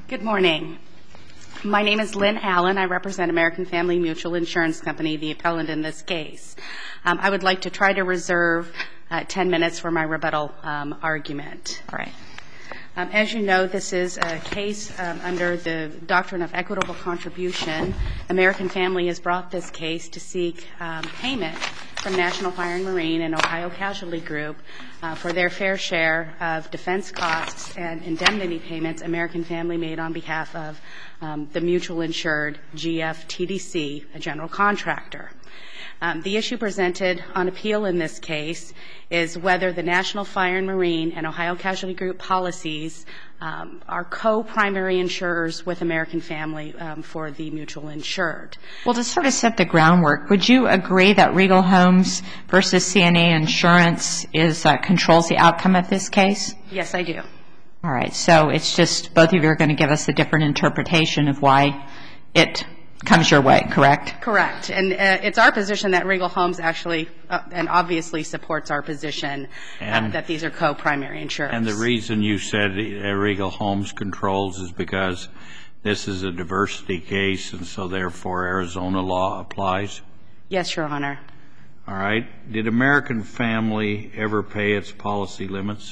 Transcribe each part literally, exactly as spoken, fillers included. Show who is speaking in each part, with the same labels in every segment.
Speaker 1: Good morning. My name is Lynn Allen. I represent American Family Mutual Insurance Company, the appellant in this case. Um, I would like to try to reserve uh, ten minutes for my rebuttal um, argument.
Speaker 2: All right.
Speaker 1: Um, as you know, this is a case um, under the doctrine of equitable contribution. American Family has brought this case to seek um, payment from National Fire and Marine and Ohio Casualty Group uh, for their fair share of defense costs and indemnity payments American Family made on behalf of um, the mutual insured G F T D C, a general contractor. Um, the issue presented on appeal in this case is whether the National Fire and Marine and Ohio Casualty Group policies um, are co-primary insurers with American Family um, for the mutual insured.
Speaker 2: Well, to sort of set the groundwork, would you agree that Regal Homes versus C N A Insurance is uh, controls the outcome of this case?
Speaker 1: Yes, I do.
Speaker 2: All right. So it's just both of you are going to give us a different interpretation of why it comes your way, correct?
Speaker 1: Correct. And uh, it's our position that Regal Homes actually uh, and obviously supports our position uh, that these are co-primary insurers.
Speaker 3: And the reason you said uh, Regal Homes controls is because this is a diversity case, and so therefore Arizona law applies?
Speaker 1: Yes, Your Honor.
Speaker 3: All right. Did American Family ever pay its policy limits?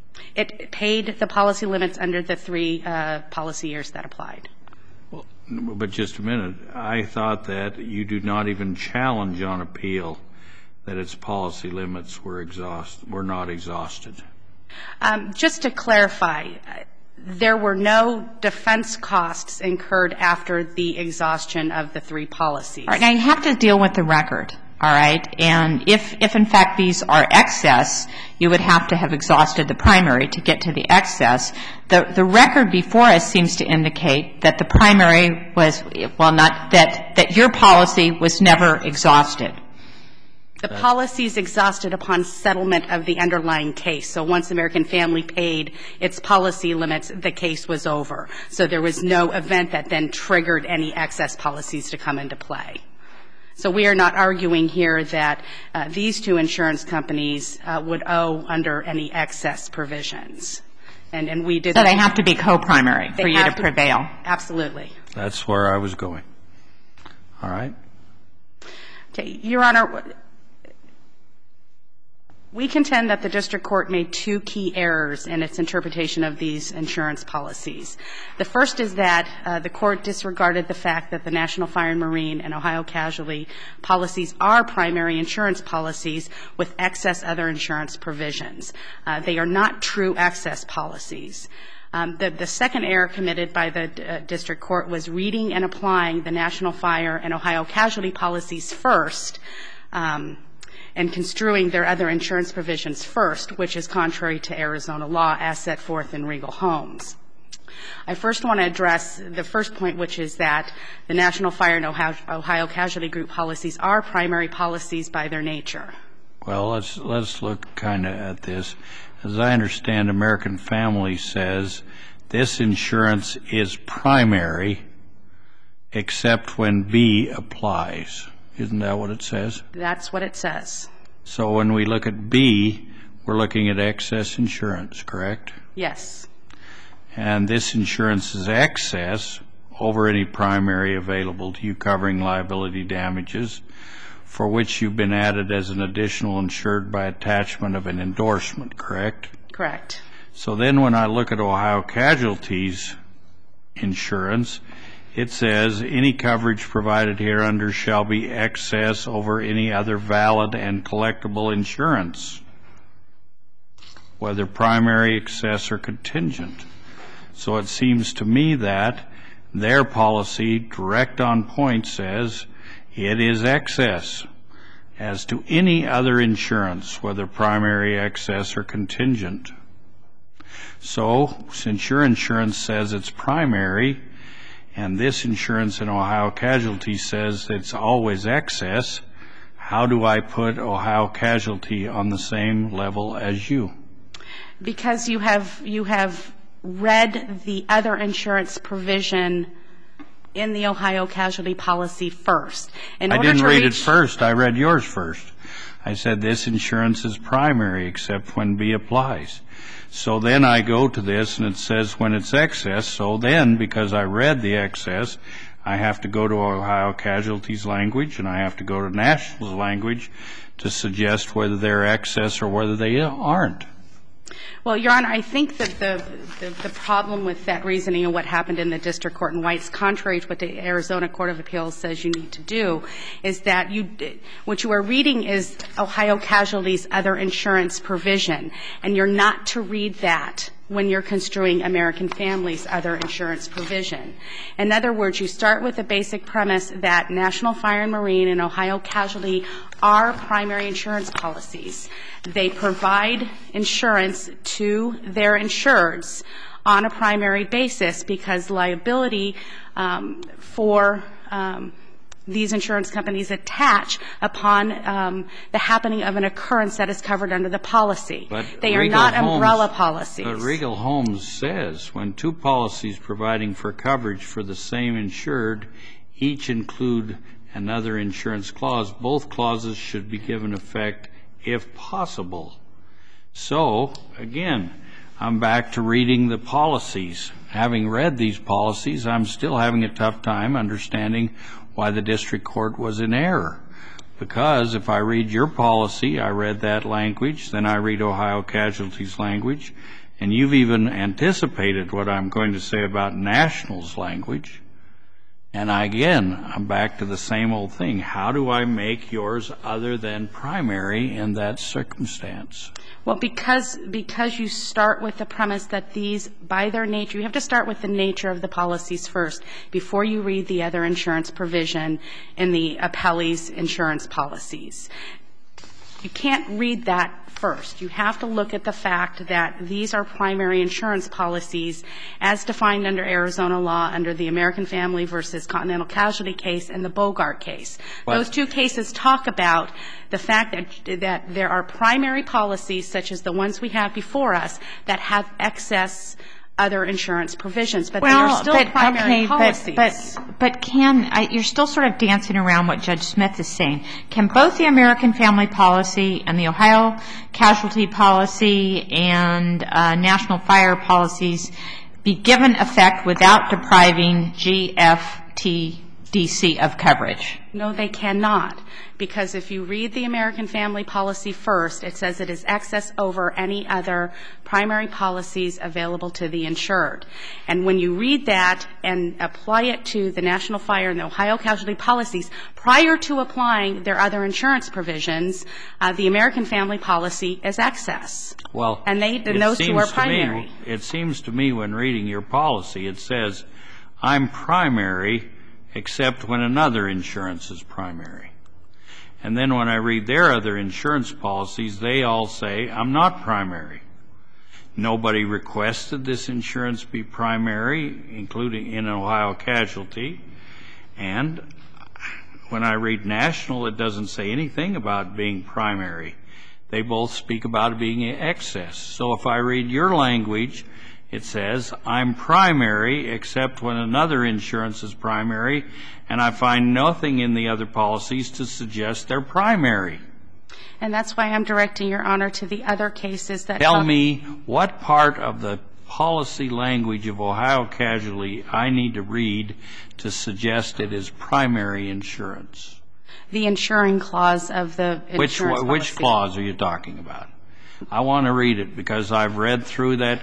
Speaker 1: It paid the policy limits under the three uh, policy years that applied.
Speaker 3: Well, but just a minute. I thought that you do not even challenge on appeal that its policy limits were exhaust were not exhausted.
Speaker 1: Um, just to clarify, there were no defense costs incurred after the exhaustion of the three policies.
Speaker 2: All right. Now, you have to deal with the record, all right? And if, if in fact these are excess, you would have to have exhausted the primary to get to the excess. The, the record before us seems to indicate that the primary was, well, not, that, that your policy was never exhausted.
Speaker 1: The policies exhausted upon settlement of the underlying case. So once American Family paid its policy limits, the case was over. So there was no event that then triggered any excess policies to come into play. So we are not arguing here that uh, these two insurance companies uh, would owe under any excess provisions. And, and we did.
Speaker 2: So they have to be co-primary for you to prevail.
Speaker 1: Absolutely.
Speaker 3: That's where I was going. All right.
Speaker 1: Okay. Your Honor, we contend that the district court made two key errors in its interpretation of these insurance policies. The first is that uh, the court disregarded the fact that the National Fire and Marine and Ohio Casualty policies are primary insurance policies with excess other insurance provisions. Uh, they are not true excess policies. Um, the, the second error committed by the uh, district court was reading and applying the National Fire and Ohio Casualty policies first, um, and construing their other insurance provisions first, which is contrary to Arizona law as set forth in Regal Homes. I first want to address the first point, which is that the National Fire and Ohio Casualty Group policies are primary policies by their nature.
Speaker 3: Well, let's let's look kind of at this. As I understand, American Family says this insurance is primary except when B applies. Isn't that what it says?
Speaker 1: That's what it says.
Speaker 3: So when we look at B, we're looking at excess insurance, correct?
Speaker 1: Yes.
Speaker 3: And this insurance is excess over any primary available to you covering liability damages for which you've been added as an additional insured by attachment of an endorsement, correct?
Speaker 1: Correct.
Speaker 3: So then when I look at Ohio Casualty's insurance, it says any coverage provided hereunder shall be excess over any other valid and collectible insurance, whether primary, excess, or contingent. So it seems to me that their policy, direct on point, says it is excess as to any other insurance, whether primary, excess, or contingent. So since your insurance says it's primary, and this insurance in Ohio Casualty says it's always excess, how do I put Ohio Casualty on the same level as you?
Speaker 1: Because you have you have read the other insurance provision in the Ohio Casualty policy first. In
Speaker 3: I
Speaker 1: order
Speaker 3: didn't
Speaker 1: to
Speaker 3: read
Speaker 1: reach,
Speaker 3: it first. I read yours first. I said this insurance is primary except when B applies. So then I go to this and it says when it's excess. So then, because I read the excess, I have to go to Ohio Casualty's language and I have to go to National's language to suggest whether they're excess or whether they aren't.
Speaker 1: Well, Your Honor, I think that the, the, the problem with that reasoning and what happened in the district court in White's, contrary to what the Arizona Court of Appeals says you need to do, is that you, what you are reading is Ohio Casualty's other insurance provision, and you're not to read that when you're construing American Family's other insurance provision. In other words, you start with the basic premise that National Fire and Marine and Ohio Casualty are primary insurance policies. They provide insurance to their insureds on a primary basis because liability um, for um, these insurance companies attach upon um, the happening of an occurrence that is covered under the policy. But they are not umbrella policies.
Speaker 3: But Regal Holmes says when two policies providing for coverage for the same insured each include another insurance clause, both clauses should be given effect if possible. So, again, I'm back to reading the policies. Having read these policies, I'm still having a tough time understanding why the district court was in error. Because if I read your policy, I read that language, then I read Ohio Casualty's language, and you've even anticipated what I'm going to say about National's language. And again, I'm back to the same old thing. How do I make yours other than primary in that circumstance?
Speaker 1: Well, because because you start with the premise that these, by their nature, you have to start with the nature of the policies first before you read the other insurance provision in the appellee's insurance policies. You can't read that first. You have to look at the fact that these are primary insurance policies as defined under Arizona law under the American Family versus Continental Casualty case and the Bogart case. What? Those two cases talk about the fact that, that there are primary policies, such as the ones we have before us, that have excess other insurance provisions, but
Speaker 2: well,
Speaker 1: they are still
Speaker 2: but,
Speaker 1: primary
Speaker 2: okay,
Speaker 1: policies.
Speaker 2: But, but, but can, I, you're still sort of dancing around what Judge Smith is saying. Can both the American Family policy and the Ohio Casualty policy and uh, National Fire policies be given effect without depriving G F T D C of coverage?
Speaker 1: No, they cannot, because if you read the American Family policy first, it says it is excess over any other primary policies available to the insured. And when you read that and apply it to the National Fire and the Ohio Casualty policies, prior to applying their other insurance provisions, uh, the American Family policy is excess.
Speaker 3: Well,
Speaker 1: and they, and those two are primary.
Speaker 3: Me, it seems to me when reading your policy, it says, I'm primary except when another insurance is primary. And then when I read their other insurance policies, they all say, I'm not primary. Nobody requested this insurance be primary, including in Ohio Casualty. And when I read National, it doesn't say anything about being primary. They both speak about it being excess. So if I read your language, it says, I'm primary except when another insurance is primary, and I find nothing in the other policies to suggest they're primary.
Speaker 1: And that's why I'm directing Your Honor to the other cases that
Speaker 3: Tell me what part of the policy language of Ohio Casualty I need to read to suggest it is primary insurance.
Speaker 1: The insuring clause of the insurance
Speaker 3: which,
Speaker 1: policy.
Speaker 3: Which clause are you talking about? I want to read it because I've read through that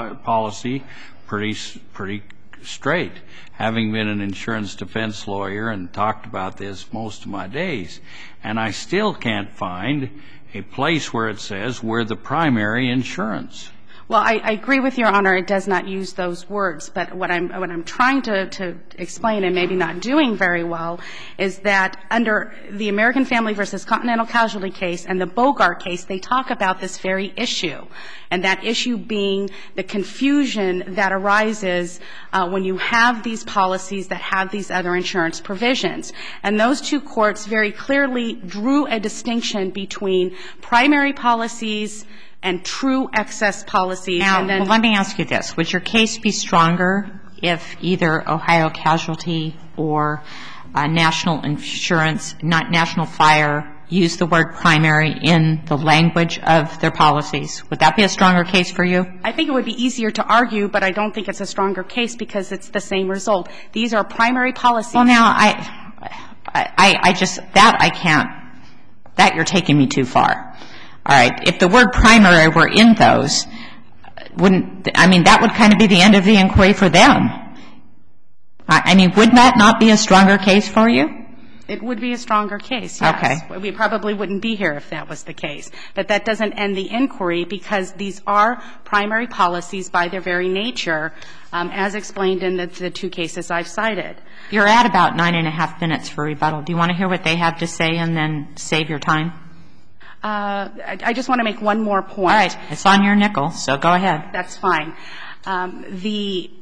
Speaker 3: policy pretty pretty straight, having been an insurance defense lawyer and talked about this most of my days. And I still can't find a place where it says we're the primary insurance.
Speaker 1: Well, I, I agree with Your Honor. It does not use those words. But what I'm, what I'm trying to, to explain, and maybe not doing very well, is that under the American Family versus Continental Casualty case and the Bogart case, they talk about this very issue, and that issue being the confusion that arises uh, when you have these policies that have these other insurance provisions. And those two courts very clearly drew a distinction between primary policies and true excess policies.
Speaker 2: Now,
Speaker 1: and then
Speaker 2: well, let me ask you this. Would your case be stronger if either Ohio Casualty or uh, National Insurance, not National Fire, use the word primary in the language of their policies? Would that be a stronger case for you?
Speaker 1: I think it would be easier to argue, but I don't think it's a stronger case because it's the same result. These are primary policies.
Speaker 2: Well, now, I, I, I just, that I can't, that you're taking me too far. All right. If the word primary were in those, wouldn't, I mean, that would kind of be the end of the inquiry for them. I, I mean, would that not be a stronger case for you?
Speaker 1: It would be a stronger case, yes.
Speaker 2: Okay.
Speaker 1: We probably wouldn't be here if that was the case. But that doesn't end the inquiry because these are primary policies by their very nature, um, as explained in the, the two cases I've cited.
Speaker 2: You're at about nine and a half minutes for rebuttal. Do you want to hear what they have to say and then save your time?
Speaker 1: Uh, I, I just want to make one more point.
Speaker 2: All right. It's on your nickel, so go ahead.
Speaker 1: That's fine. Um, the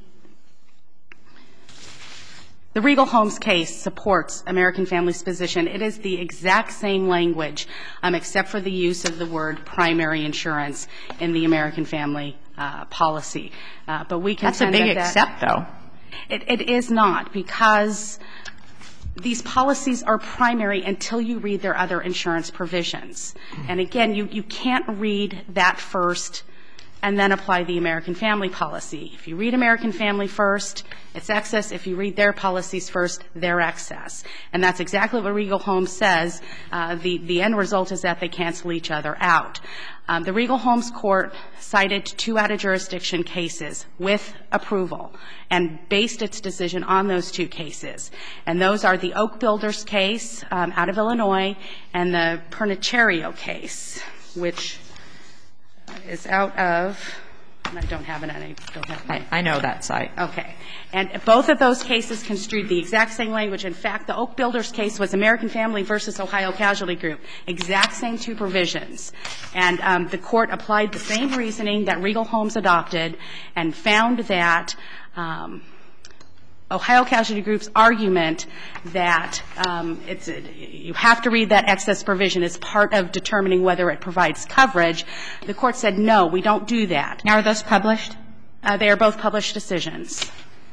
Speaker 1: The Regal Homes case supports American Family's position. It is the exact same language, um, except for the use of the word primary insurance in the American Family uh, policy. Uh, but we contend
Speaker 2: That's a big
Speaker 1: that
Speaker 2: except, though.
Speaker 1: It, it is not, because these policies are primary until you read their other insurance provisions. And again, you, you can't read that first and then apply the American Family policy. If you read American Family first, it's excess. If you read their policies first, they're excess. And that's exactly what Regal Homes says. Uh, the, the end result is that they cancel each other out. Um, the Regal Homes Court cited two out-of-jurisdiction cases with approval and based its decision on those two cases. And those are the Oak Builders case um, out of Illinois and the Pernicherio case, which is out of, and I don't have it, I don't have it.
Speaker 2: I, I know that site.
Speaker 1: Okay. And both of those cases construed the exact same language. In fact, the Oak Builders case was American Family versus Ohio Casualty Group, exact same two provisions. And um, the court applied the same reasoning that Regal Homes adopted and found that um, Ohio Casualty Group's argument that um, it's a, you have to read that excess provision as part of determining whether it provides coverage. The court said, no, we don't do that.
Speaker 2: Now, are those published?
Speaker 1: Uh, they are both published decisions.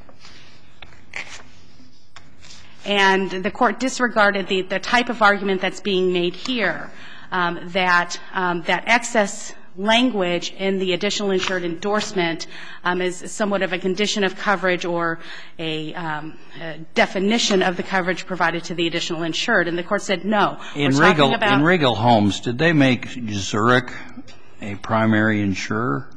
Speaker 1: And the court disregarded the, the type of argument that's being made here, um, that um, that excess language in the additional insured endorsement um, is somewhat of a condition of coverage or a, um, a definition of the coverage provided to the additional insured. And the court said, no.
Speaker 3: In
Speaker 1: We're
Speaker 3: Regal,
Speaker 1: about
Speaker 3: in Regal Homes, did they make Zurich a primary insurer?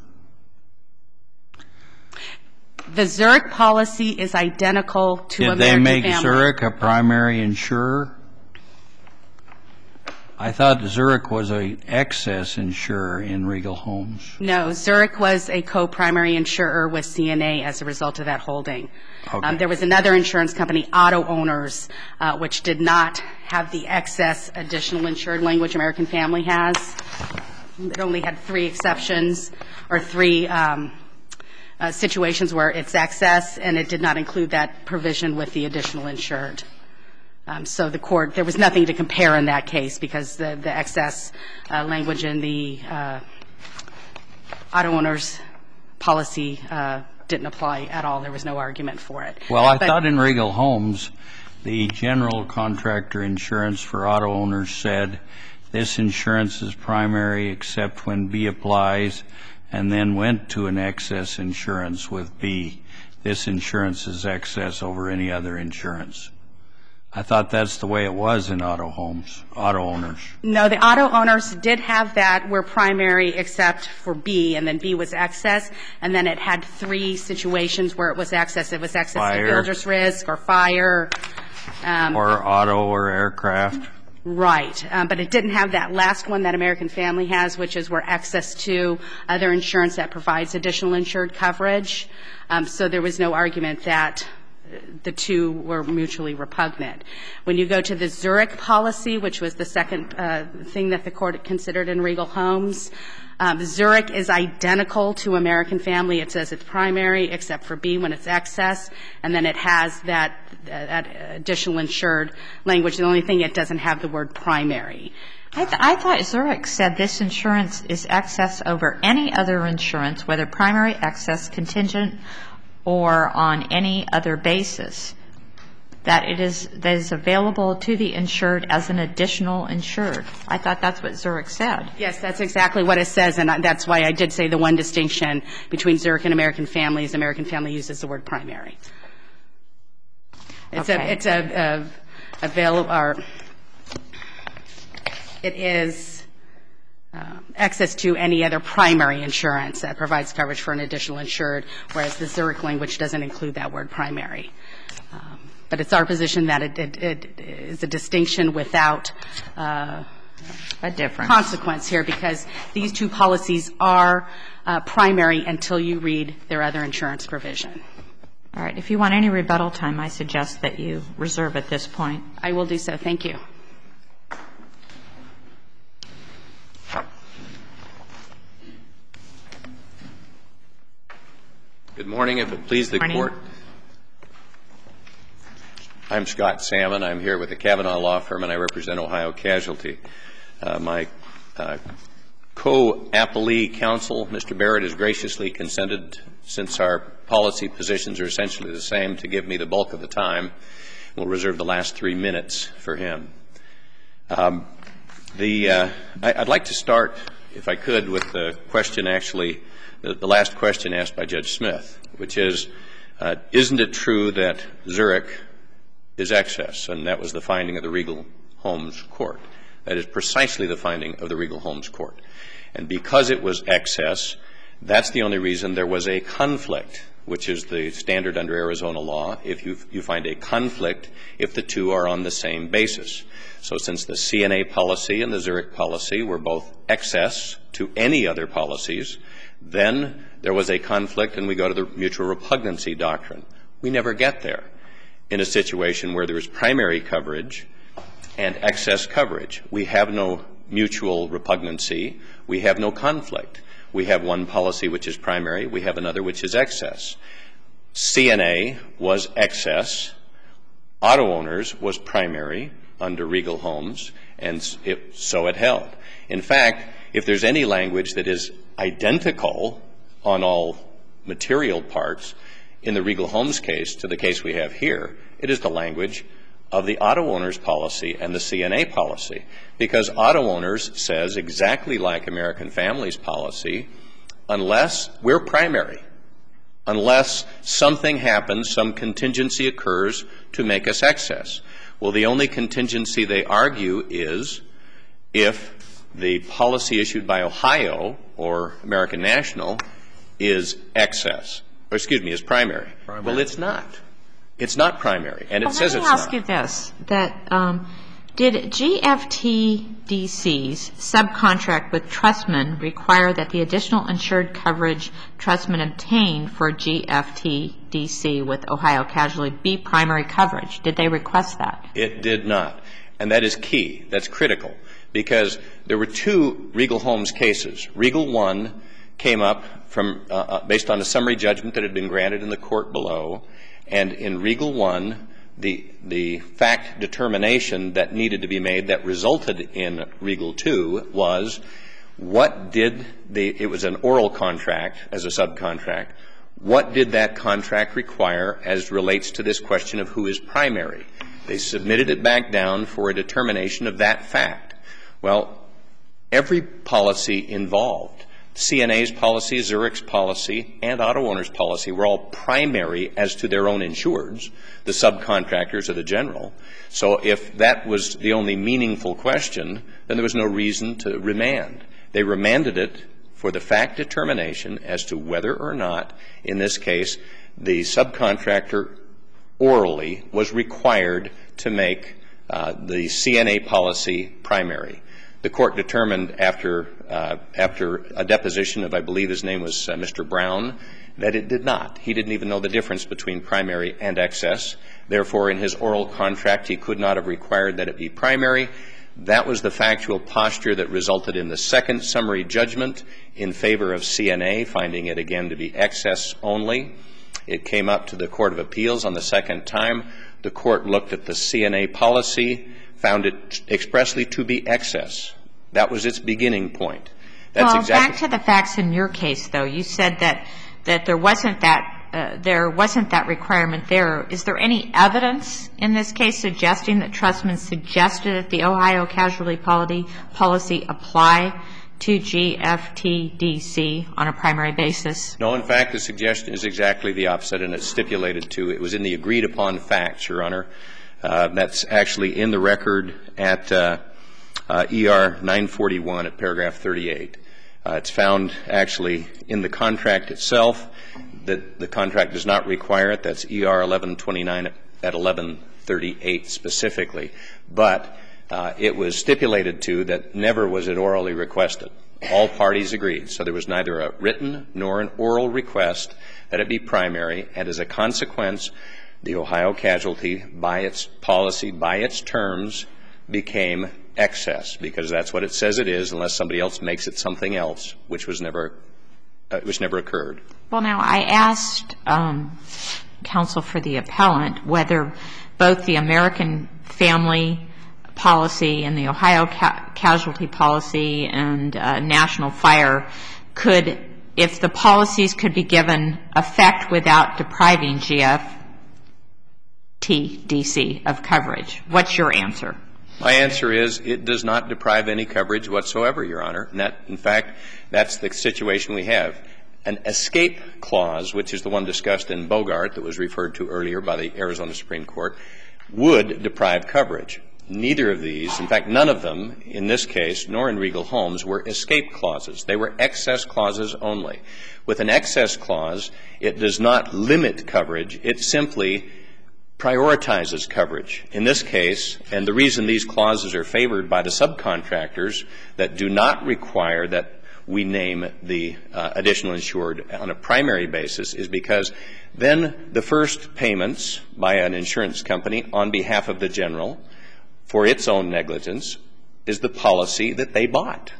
Speaker 1: The Zurich policy is identical to
Speaker 3: Did
Speaker 1: American Family.
Speaker 3: they make Zurich a primary insurer? I thought Zurich was an excess insurer in Regal Homes.
Speaker 1: No, Zurich was a co-primary insurer with C N A as a result of that holding.
Speaker 3: Okay.
Speaker 1: Um, there was another insurance company, Auto Owners, uh, which did not have the excess additional insured language American Family has. It only had three exceptions or three um, uh, situations where it's excess, and it did not include that provision with the additional insured. Um, so the court, there was nothing to compare in that case because the, the excess uh, language in the uh, auto owners policy uh, didn't apply at all. There was no argument for it.
Speaker 3: Well, I
Speaker 1: but,
Speaker 3: thought in Regal Homes, the general contractor insurance for auto owners said this insurance is primary except when B applies, and then went to an excess insurance with B. This insurance is excess over any other insurance. I thought that's the way it was in auto homes, auto owners.
Speaker 1: No, the auto owners did have that where primary except for B, and then B was excess, and then it had three situations where it was excess. It was excess
Speaker 3: Fire.
Speaker 1: to builder's risk or fire. Um,
Speaker 3: Or auto or aircraft.
Speaker 1: Right. Um, but it didn't have that last one that American Family has, which is where access to other insurance that provides additional insured coverage. Um, so there was no argument that the two were mutually repugnant. When you go to the Zurich policy, which was the second uh, thing that the court considered in Regal Homes, um, Zurich is identical to American Family. It says it's primary except for B when it's excess, and then it has that, uh, that additional insured language. The only thing it doesn't have the word primary.
Speaker 2: I, th- I thought Zurich said this insurance is excess over any other insurance, whether primary, excess, contingent, or on any other basis. that it is, that is available to the insured as an additional insured. I thought that's what Zurich said.
Speaker 1: Yes, that's exactly what it says, and that's why I did say the one distinction between Zurich and American Family is American Family uses the word primary. It's
Speaker 2: okay.
Speaker 1: a, it's a, a available, or it is uh, access to any other primary insurance that provides coverage for an additional insured, whereas the Zurich language doesn't include that word primary. Um, but it's our position that it, it, it is a distinction without uh,
Speaker 2: a difference
Speaker 1: consequence here, because these two policies are uh, primary until you read their other insurance provision.
Speaker 2: All right. If you want any rebuttal time, I suggest that you reserve at this point.
Speaker 1: I will do so. Thank you.
Speaker 4: Good morning. If it please the Court. I'm Scott Salmon. I'm here with the Kavanaugh Law Firm, and I represent Ohio Casualty. Uh, my uh, co-appellee counsel, Mister Barrett, has graciously consented, since our policy positions are essentially the same, to give me the bulk of the time. We'll reserve the last three minutes for him. Um, the uh, I, I'd like to start, if I could, with the question actually, the, the last question asked by Judge Smith, which is, uh, isn't it true that Zurich is excess? And that was the finding of the Regal Holmes Court. That is precisely the finding of the Regal Holmes Court. And because it was excess, that's the only reason there was a conflict, which is the standard under Arizona law, if you, you find a conflict if the two are on the same basis. So since the C N A policy and the Zurich policy were both excess to any other policies, then there was a conflict, and we go to the mutual repugnancy doctrine. We never get there in a situation where there is primary coverage and excess coverage. We have no mutual repugnancy. We have no conflict. We have one policy which is primary. We have another which is excess. C N A was excess. Auto owners was primary under Regal Holmes, and it, so it held. In fact, if there's any language that is identical on all material parts in the Regal Holmes case to the case we have here, it is the language of the auto owners policy and the C N A policy, because auto owners says exactly like American Families policy, unless we're primary, unless something happens, some contingency occurs to make us excess. Well, the only contingency they argue is if the policy issued by Ohio or American National is excess, or excuse me, is primary. primary. Well, it's not. It's not primary, and it
Speaker 2: well,
Speaker 4: says it's not.
Speaker 2: Let me ask you this, that um, did G F T D C's subcontract with Trustman require that the additional insured coverage Trustman obtained for G F T D C with Ohio Casualty be primary coverage? Did they request that?
Speaker 4: It did not, and that is key. That's critical, because there were two Regal Holmes cases. Regal one came up from uh, based on a summary judgment that had been granted in the court below. And in Regal one, the, the fact determination that needed to be made that resulted in Regal two was what did the, it was an oral contract as a subcontract, what did that contract require as relates to this question of who is primary? They submitted it back down for a determination of that fact. Well, every policy involved, C N A's policy, Zurich's policy, and auto owners' policy were all primary as to their own insureds, the subcontractors of the general. So if that was the only meaningful question, then there was no reason to remand. They remanded it for the fact determination as to whether or not, in this case, the subcontractor orally was required to make uh, the C N A policy primary. The court determined after uh, after a deposition of, I believe his name was uh, Mister Brown, that it did not. He didn't even know the difference between primary and excess. Therefore, in his oral contract, he could not have required that it be primary. That was the factual posture that resulted in the second summary judgment in favor of C N A, finding it again to be excess only. It came up to the Court of Appeals on the second time. The court looked at the C N A policy, found it expressly to be excess. That was its beginning point. That's
Speaker 2: well,
Speaker 4: exactly
Speaker 2: back to the facts in your case, though. You said that, that there wasn't that uh, there wasn't that requirement there. Is there any evidence in this case suggesting that Trustman suggested that the Ohio casualty policy, policy apply to G F T D C on a primary basis?
Speaker 4: No, in fact, the suggestion is exactly the opposite, and it's stipulated to. It was in the agreed-upon facts, Your Honor. Uh, that's actually in the record at uh, uh, E R nine forty-one at paragraph thirty-eight. Uh, it's found actually in the contract itself that the contract does not require it. That's E R eleven twenty-nine at eleven thirty-eight specifically. But uh, it was stipulated to that never was it orally requested. All parties agreed. So there was neither a written nor an oral request that it be primary. And as a consequence, the Ohio casualty, by its policy, by its terms, became excess, because that's what it says it is, unless somebody else makes it something else, which was never, uh, which never occurred.
Speaker 2: Well, now, I asked um, counsel for the appellant whether both the American Family Policy and the Ohio ca- Casualty Policy and uh, National Fire could, if the policies could be given effect without depriving G F T D C of coverage. What's your answer?
Speaker 4: My answer is it does not deprive any coverage whatsoever, Your Honor. And that, in fact, that's the situation we have. An escape clause, which is the one discussed in Bogart that was referred to earlier by the Arizona Supreme Court, would deprive coverage. Neither of these, in fact, none of them in this case, nor in Regal Homes, were escape clauses. They were excess clauses only. With an excess clause, it does not limit coverage. It simply prioritizes coverage. In this case, and the reason these clauses are favored by the subcontractors that do not require that we name the uh, additional insured on a primary basis is because then the first payments by an insurance company on behalf of the general for its own negligence is the policy that they bought.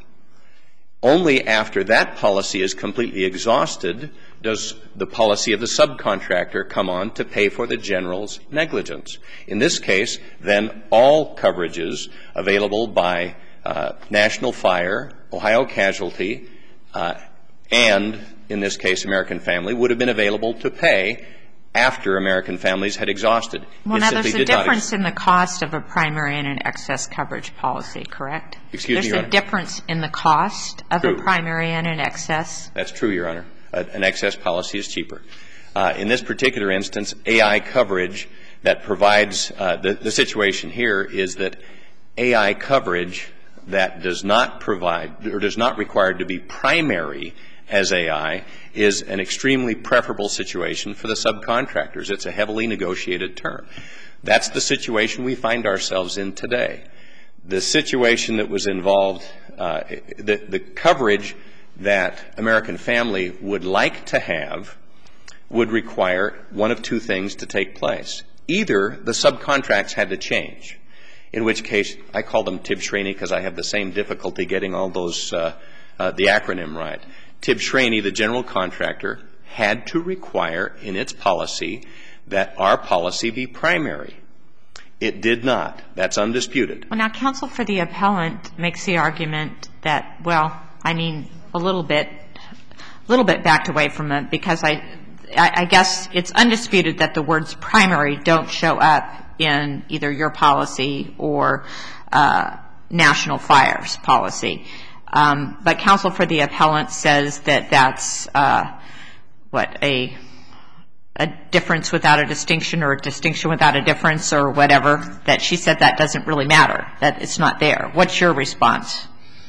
Speaker 4: Only after that policy is completely exhausted does the policy of the subcontractor come on to pay for the general's negligence. In this case, then all coverages available by uh, National Fire, Ohio Casualty, uh, and in this case American Family would have been available to pay after American Families had exhausted.
Speaker 2: Well,
Speaker 4: it
Speaker 2: now there's a difference
Speaker 4: ex-
Speaker 2: in the cost of a primary and an excess coverage policy, correct?
Speaker 4: Excuse
Speaker 2: there's
Speaker 4: me, Your
Speaker 2: There's a
Speaker 4: Honor?
Speaker 2: difference in the cost of
Speaker 4: True.
Speaker 2: a primary and an excess?
Speaker 4: That's true, Your Honor. Uh, an excess policy is cheaper. Uh, in this particular instance, A I coverage that provides uh, the, the situation here is that A I coverage that does not provide or does not require to be primary as A I is an extremely preferable situation for the subcontractors. It's a heavily negotiated term. That's the situation we find ourselves in today. The situation that was involved, uh, the, the coverage that American Family would like to have would require one of two things to take place. Either the subcontracts had to change, in which case I call them Tibbs-Schraney because I have the same difficulty getting all those, uh, uh, the acronym right. Tibbs-Schraney, the general contractor, had to require in its policy that our policy be primary. It did not. That's undisputed.
Speaker 2: Well, now, counsel for the appellant makes the argument that, well, I mean, a little bit, a little bit backed away from it because I, I, I guess it's undisputed that the words primary don't show up in either your policy or uh, National Fire's policy. Um, but counsel for the appellant says that that's uh, what a a difference without a distinction or a distinction without a difference or whatever. That she said that doesn't really matter. That it's not there. What's your response?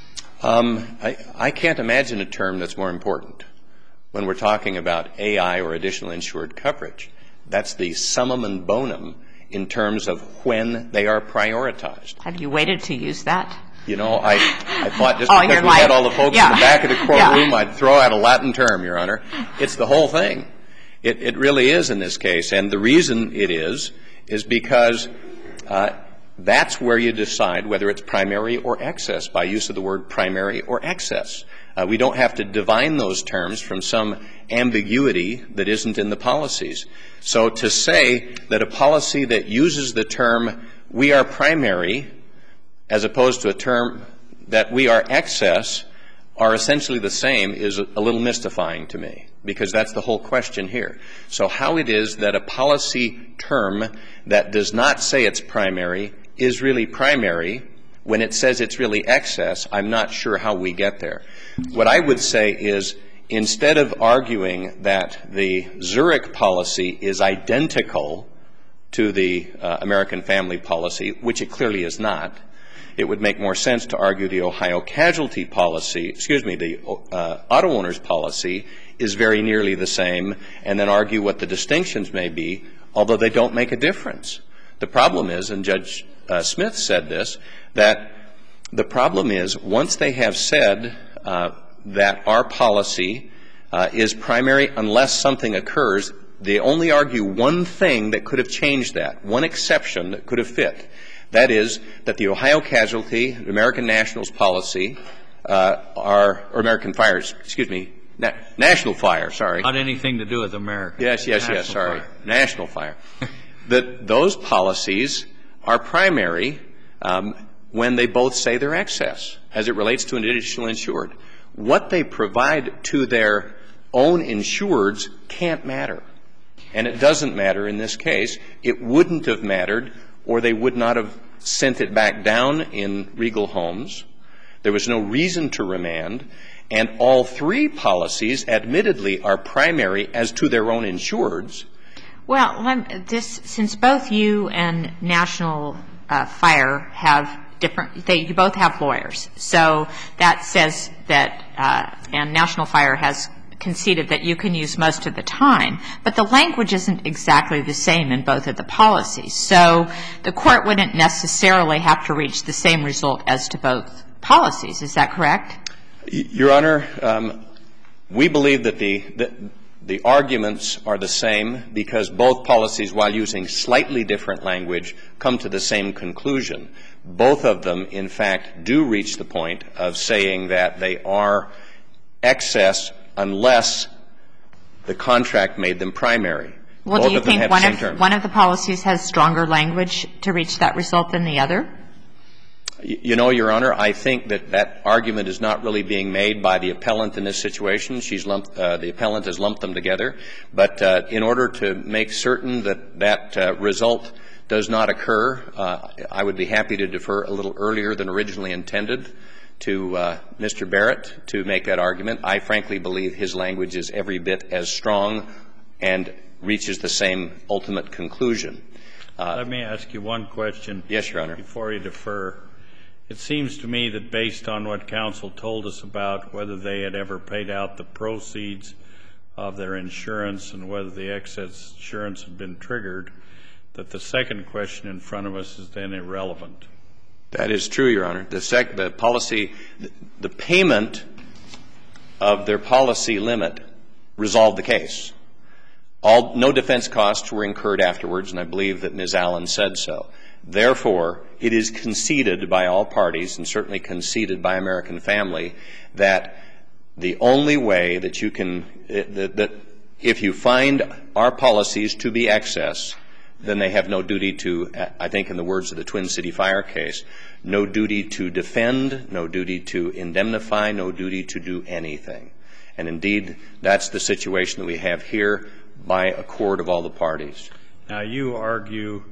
Speaker 4: Um, I, I can't imagine a term that's more important when we're talking about A I or additional insured coverage. That's the summum and bonum in terms of when they are prioritized.
Speaker 2: Have you waited to use that?
Speaker 4: You know, I, I thought just
Speaker 2: oh,
Speaker 4: because we
Speaker 2: like,
Speaker 4: had all the folks
Speaker 2: yeah.
Speaker 4: in the back of the courtroom,
Speaker 2: yeah.
Speaker 4: I'd throw out a Latin term, Your Honor. It's the whole thing. It, it really is in this case. And the reason it is, is because uh, that's where you decide whether it's primary or excess by use of the word primary or excess. Uh, we don't have to divine those terms from some ambiguity that isn't in the policies. So to say that a policy that uses the term we are primary as opposed to a term that we are excess are essentially the same is a little mystifying to me. because that's the whole question here. So how it is that a policy term that does not say it's primary is really primary when it says it's really excess, I'm not sure how we get there. What I would say is, instead of arguing that the Zurich policy is identical to the uh, American Family policy, which it clearly is not, it would make more sense to argue the Ohio casualty policy, excuse me, the uh, auto owners policy is very nearly the same, and then argue what the distinctions may be, although they don't make a difference. The problem is, and Judge uh, Smith said this, that the problem is once they have said uh, that our policy uh, is primary unless something occurs, they only argue one thing that could have changed that, one exception that could have fit. That is that the Ohio casualty, the American Nationals policy, uh, are, or American Fires, excuse me, na- National Fire, sorry.
Speaker 3: Not anything to do with America.
Speaker 4: Yes, yes,
Speaker 3: National
Speaker 4: yes, sorry.
Speaker 3: Fire.
Speaker 4: National Fire. That those policies are primary um, when they both say they're excess, as it relates to an additional insured. What they provide to their own insureds can't matter. And it doesn't matter in this case. It wouldn't have mattered, or they would not have sent it back down in Regal Homes. There was no reason to remand. And all three policies, admittedly, are primary as to their own insureds.
Speaker 2: Well, lem- this, since both you and National uh, Fire have different, they you both have lawyers. So that says that, uh, and National Fire has conceded that you can use most of the time, but the language isn't exactly the same in both of the policies. So the court wouldn't necessarily have to reach the same result as to both policies. Is that correct?
Speaker 4: Your Honor, um, we believe that the, the the arguments are the same because both policies, while using slightly different language, come to the same conclusion. Both of them, in fact, do reach the point of saying that they are excess unless the contract made them primary.
Speaker 2: Well,
Speaker 4: Both
Speaker 2: do you
Speaker 4: of them
Speaker 2: think
Speaker 4: have
Speaker 2: one
Speaker 4: the same
Speaker 2: of
Speaker 4: term.
Speaker 2: one of the policies has stronger language to reach that result than the other?
Speaker 4: You know, Your Honor, I think that that argument is not really being made by the appellant in this situation. She's lumped, uh, the appellant has lumped them together. But uh, in order to make certain that that uh, result does not occur, uh, I would be happy to defer a little earlier than originally intended to uh, Mister Barrett to make that argument. I frankly believe his language is every bit as strong and reaches the same ultimate conclusion. Uh,
Speaker 3: Let me ask you one question.
Speaker 4: Yes, Your Honor.
Speaker 3: Before you defer. It seems to me that based on what counsel told us about whether they had ever paid out the proceeds of their insurance and whether the excess insurance had been triggered, that the second question in front of us is then irrelevant.
Speaker 4: That is true, Your Honor. The, sec- the policy, the payment of their policy limit resolved the case. All, no defense costs were incurred afterwards, and I believe that Miz Allen said so. Therefore, it is conceded by all parties, and certainly conceded by American Family, that the only way that you can, that, that if you find our policies to be excess, then they have no duty to, I think in the words of the Twin City Fire case, no duty to defend, no duty to indemnify, no duty to do anything. And indeed, that's the situation that we have here by accord of all the parties.
Speaker 3: Now, you argue,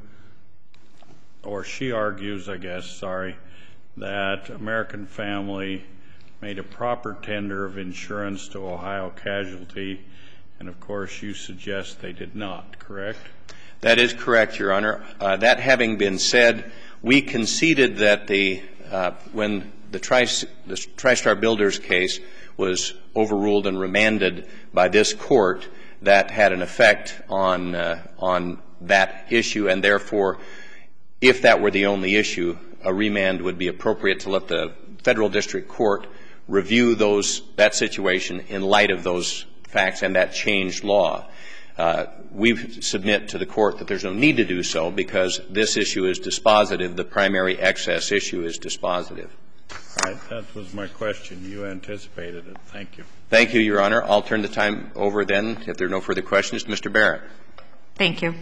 Speaker 3: or she argues, I guess, sorry, that American Family made a proper tender of insurance to Ohio Casualty, and of course you suggest they did not, correct?
Speaker 4: That is correct, Your Honor. Uh, that having been said, we conceded that the uh, when the, Tri- the TriStar Builders case was overruled and remanded by this court, that had an effect on uh, on that issue, and therefore, if that were the only issue, a remand would be appropriate to let the federal district court review those that situation in light of those facts and that changed law. Uh, we submit to the court that there's no need to do so because this issue is dispositive. The primary excess issue is dispositive.
Speaker 3: All right, that was my question. You anticipated it. Thank you.
Speaker 4: Thank you, Your Honor. I'll turn the time over then, if there are no further questions, to Mister Barrett.
Speaker 2: Thank you.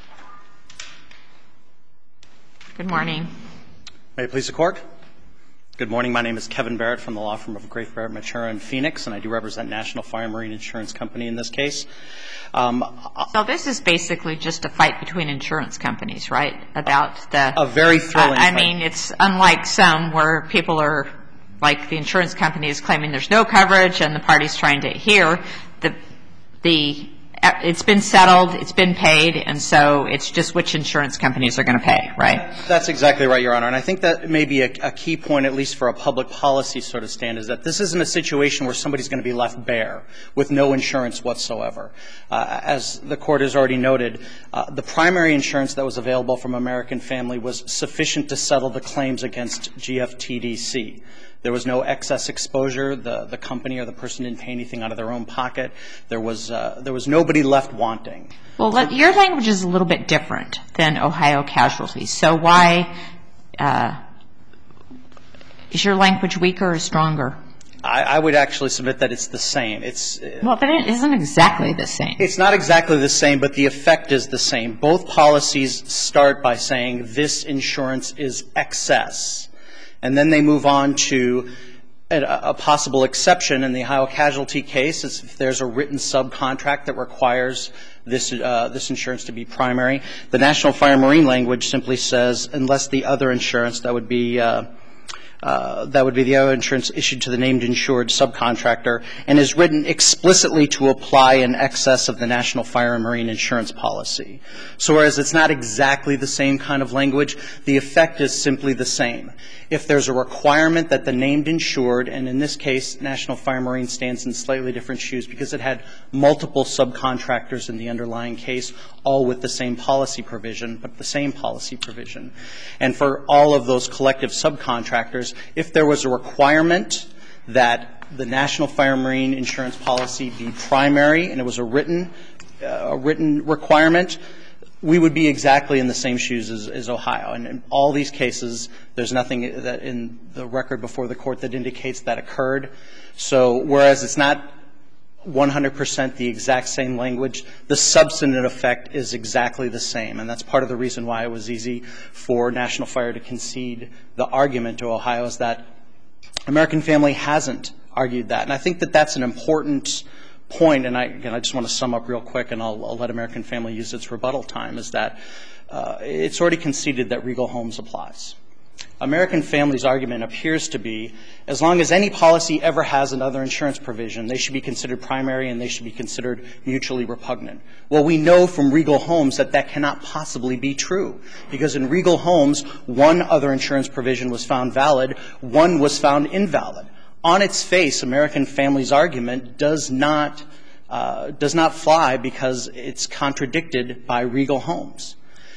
Speaker 2: Good morning.
Speaker 5: May it please the Court? Good morning. My name is Kevin Barrett from the law firm of Grafe Barrett Matura in Phoenix, and I do represent National Fire and Marine Insurance Company in this case. Um,
Speaker 2: so this is basically just a fight between insurance companies, right? About the
Speaker 5: a very thrilling.
Speaker 2: Uh, I
Speaker 5: fight.
Speaker 2: mean, it's unlike some where people are like the insurance company is claiming there's no coverage, and the party's trying to here the the. It's been settled, it's been paid, and so it's just which insurance companies are going to pay, right?
Speaker 5: That's exactly right, Your Honor. And I think that may be a, a key point, at least for a public policy sort of stand, is that this isn't a situation where somebody's going to be left bare with no insurance whatsoever. Uh, as the Court has already noted, uh, the primary insurance that was available from American Family was sufficient to settle the claims against G F T D C. There was no excess exposure. The, the company or the person didn't pay anything out of their own pocket. There was, uh, there was nobody left wanting.
Speaker 2: Well, let, your language is a little bit different than Ohio Casualties. So why uh, is your language weaker or stronger?
Speaker 5: I, I would actually submit that it's the same. It's uh,
Speaker 2: well, but it isn't exactly the same.
Speaker 5: It's not exactly the same, but the effect is the same. Both policies start by saying this insurance is excess. And then they move on to a, a possible exception in the Ohio Casualty case. It's if there's a written subcontract that requires this, uh, this insurance to be primary. The National Fire and Marine language simply says, unless the other insurance, that would be uh, Uh, that would be the other insurance issued to the named insured subcontractor, and is written explicitly to apply in excess of the National Fire and Marine Insurance Policy. So whereas it's not exactly the same kind of language, the effect is simply the same. If there's a requirement that the named insured, and in this case, National Fire and Marine stands in slightly different shoes because it had multiple subcontractors in the underlying case, all with the same policy provision, but the same policy provision. And for all of those collective subcontractors, if there was a requirement that the National Fire and Marine Insurance Policy be primary, and it was a written, uh, a written requirement, we would be exactly in the same shoes as, as Ohio. And in all these cases, there's nothing that in the record before the Court that indicates that occurred. So whereas it's not one hundred percent the exact same language, the substantive effect is exactly the same. And that's part of the reason why it was easy for National Fire to concede the argument to Ohio, is that American Family hasn't argued that. And I think that that's an important point, and I, again, I just want to sum up real quick, and I'll, I'll let American Family use its rebuttal time, is that uh, it's already conceded that Regal Homes applies. American Family's argument appears to be, as long as any policy ever has another insurance provision, they should be considered primary and they should be considered mutually repugnant. Well, we know from Regal Homes that that cannot possibly be true, because in Regal Homes, one other insurance provision was found valid, one was found invalid. On its face, American Family's argument does not, uh, does not fly because it's contradicted by Regal Homes.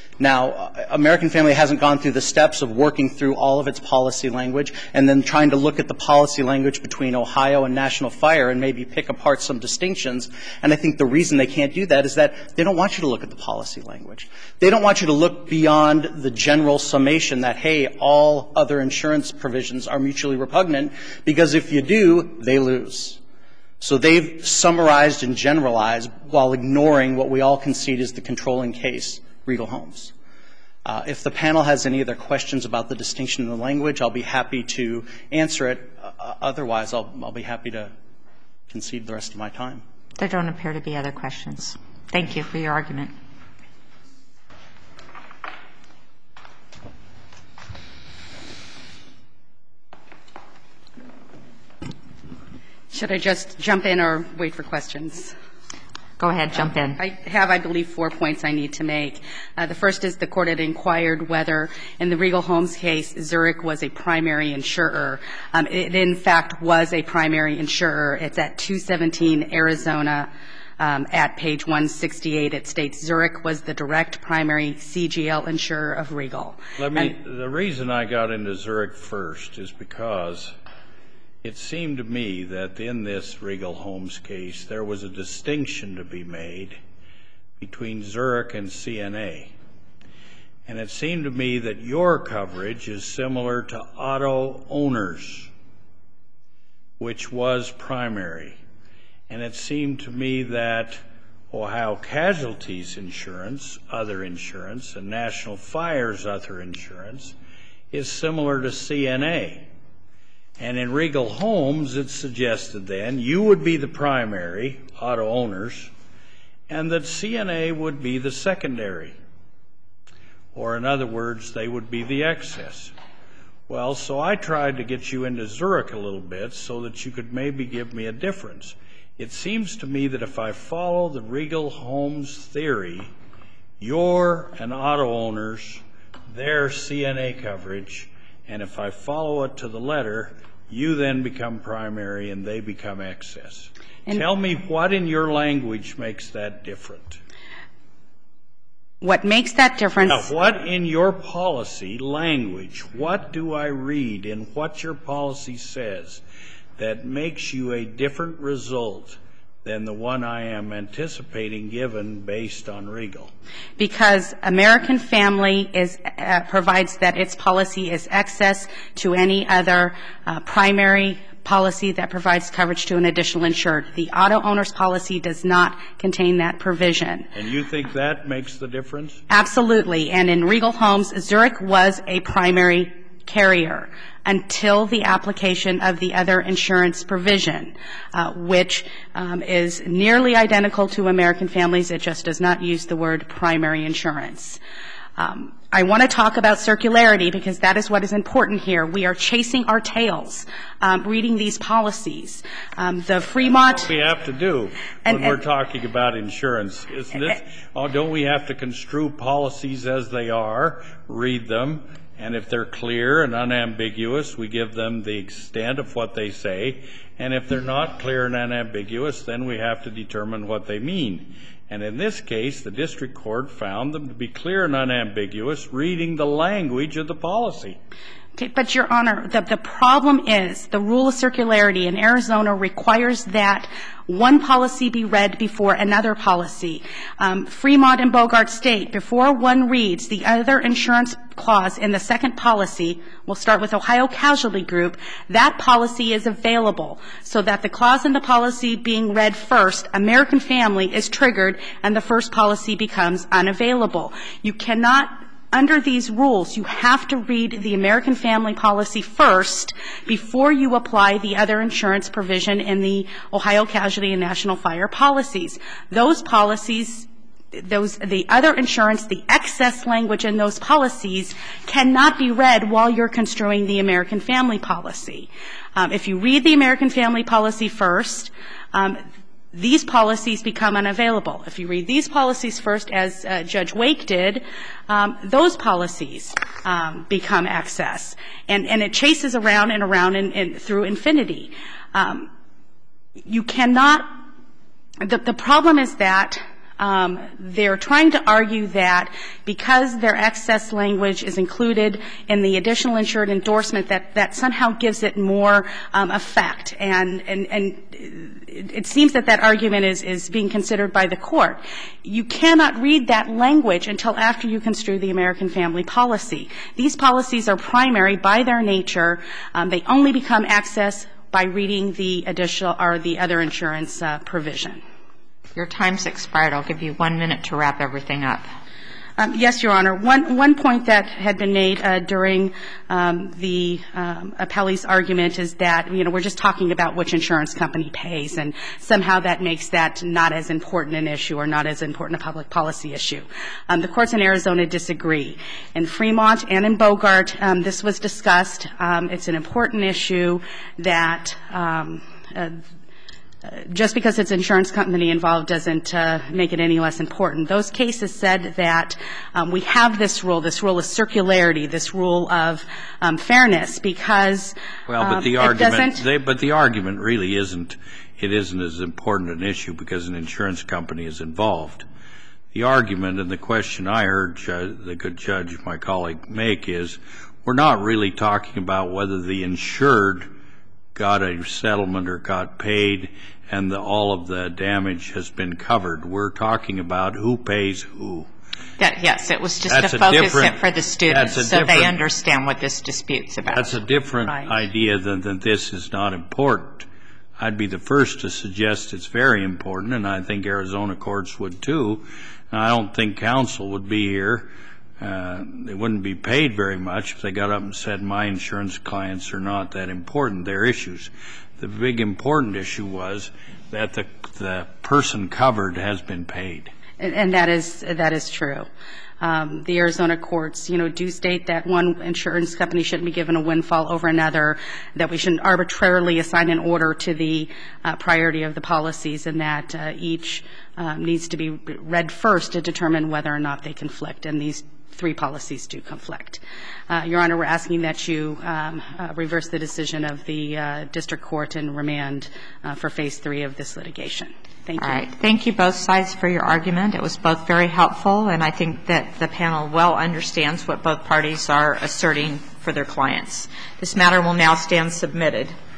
Speaker 5: Now, American Family hasn't gone through the steps of working through all of its policy language and then trying to look at the policy language between Ohio and National Fire and maybe pick apart some distinctions. And I think the reason they can't do that is that they don't want you to look at the policy language. They don't want you to look beyond the general summation that, hey, all other insurance provisions are mutually repugnant, because if you do, they lose. So they've summarized and generalized while ignoring what we all concede is the controlling case, Regal Homes. Uh, if the panel has any other questions about the distinction in the language, I'll be happy to answer it. Uh, otherwise, I'll, I'll be happy to concede the rest of my time.
Speaker 2: There don't appear to be other questions. Thank you for your argument.
Speaker 1: Should I just jump in or wait for questions?
Speaker 2: Go ahead, jump in.
Speaker 1: I have, I believe, four points I need to make. Uh, the first is the Court had inquired whether, in the Regal Homes case, Zurich was a primary insurer. Um, it, in fact, was a primary insurer. It's at two seventeen Arizona um, at page one sixty-eight. It states Zurich was the direct primary C G L insurer of Regal.
Speaker 3: Let me, and, the reason I got into Zurich first is because it seemed to me that in this Regal Homes case, there was a distinction to be made between Zurich and C N A. And it seemed to me that your coverage is similar to auto owners, which was primary. And it seemed to me that Ohio Casualties Insurance, other insurance, and National Fire's other insurance is similar to C N A. And in Regal Homes, it's suggested then you would be the primary, auto owners, and that C N A would be the secondary. Or in other words, they would be the excess. Well, so I tried to get you into Zurich a little bit so that you could maybe give me a difference. It seems to me that if I follow the Regal Homes theory, you're an auto owners, they're C N A coverage, and if I follow it to the letter, you then become primary and they become excess. And tell me what in your language makes that different.
Speaker 1: What makes that difference?
Speaker 3: Now, what in your policy language, what do I read in what your policy says that makes you a different result than the one I am anticipating given based on Regal?
Speaker 1: Because American Family is, uh, provides that its policy is excess to any other uh, primary policy that provides coverage to an additional insured. The auto owner's policy does not contain that provision.
Speaker 3: And you think that makes the difference?
Speaker 1: Absolutely. And in Regal Homes, Zurich was a primary carrier until the application of the other insurance provision, uh, which um, is nearly identical to American Families. It just does not use the word primary insurance. Um, I want to talk about circularity because that is what is important here. We are chasing our tails um, reading these policies. Um, the Fremont...
Speaker 3: That's what we have to do
Speaker 1: and,
Speaker 3: when we're
Speaker 1: and,
Speaker 3: talking about insurance, isn't it? Oh, don't we have to construe policies as they are, read them, and if they're clear and unambiguous, we give them the extent of what they say, and if they're not clear and unambiguous, then we have to determine what they mean. And in this case, the district court found them to be clear and unambiguous, reading the language of the policy.
Speaker 1: Okay, but, Your Honor, the, the problem is the rule of circularity in Arizona requires that one policy be read before another policy. Um, Fremont and Bogart State, before one reads the other insurance clause in the second policy, we'll start with Ohio Casualty Group, that policy is available so that the clause in the policy being read first, American Family, is triggered and the first policy becomes unavailable. You cannot... Under these rules, you have to read the American Family policy first before you apply the other insurance provision in the Ohio Casualty and National Fire policies. Those policies, those, the other insurance, the excess language in those policies cannot be read while you're construing the American Family policy. Um, if you read the American Family policy first, um, these policies become unavailable. If you read these policies first, as uh, Judge Wake did, um, those policies um, become excess. And, and it chases around and around and, and through infinity. Um, you cannot, the, the problem is that Um, they're trying to argue that because their excess language is included in the additional insured endorsement, that, that somehow gives it more um, effect. And, and, and it seems that that argument is, is being considered by the court. You cannot read that language until after you construe the American Family policy. These policies are primary by their nature. Um, they only become excess by reading the additional or the other insurance uh, provision.
Speaker 2: Your time's expired. I'll give you one minute to wrap everything up.
Speaker 1: Um, yes, Your Honor. One, one point that had been made uh, during um, the um, appellee's argument is that, you know, we're just talking about which insurance company pays, and somehow that makes that not as important an issue or not as important a public policy issue. Um, the courts in Arizona disagree. In Fremont and in Bogart, um, this was discussed. Um, it's an important issue that um, uh, Uh, just because it's an insurance company involved doesn't uh, make it any less important. Those cases said that um, we have this rule, this rule of circularity, this rule of um, fairness, because
Speaker 3: well, but
Speaker 1: um,
Speaker 3: the
Speaker 1: it
Speaker 3: argument,
Speaker 1: doesn't.
Speaker 3: they, but the argument really isn't. It isn't as important an issue because an insurance company is involved. The argument and the question I heard ju- the good judge, my colleague, make is we're not really talking about whether the insured got a settlement or got paid and the, all of the damage has been covered. We're talking about who pays who.
Speaker 2: That, yes, it was just
Speaker 3: That's
Speaker 2: to
Speaker 3: a
Speaker 2: focus
Speaker 3: different-
Speaker 2: it for the students
Speaker 3: that's a
Speaker 2: so they
Speaker 3: different-
Speaker 2: understand what this dispute's about.
Speaker 3: That's a different
Speaker 1: Right.
Speaker 3: idea than that this is not important. I'd be the first to suggest it's very important, and I think Arizona courts would too. And I don't think counsel would be here uh, they wouldn't be paid very much if they got up and said, my insurance clients are not that important. They're issues. The big important issue was that the the person covered has been paid.
Speaker 1: And, and that is that is true. Um, the Arizona courts, you know, do state that one insurance company shouldn't be given a windfall over another, that we shouldn't arbitrarily assign an order to the uh, priority of the policies, and that uh, each um, needs to be read first to determine whether or not they conflict. And these three policies do conflict. Uh, Your Honor, we're asking that you um, uh, reverse the decision of the uh, district court and remand uh, for phase three of this litigation. Thank you.
Speaker 2: All right. Thank you both sides for your argument. It was both very helpful, and I think that the panel well understands what both parties are asserting for their clients. This matter will now stand submitted.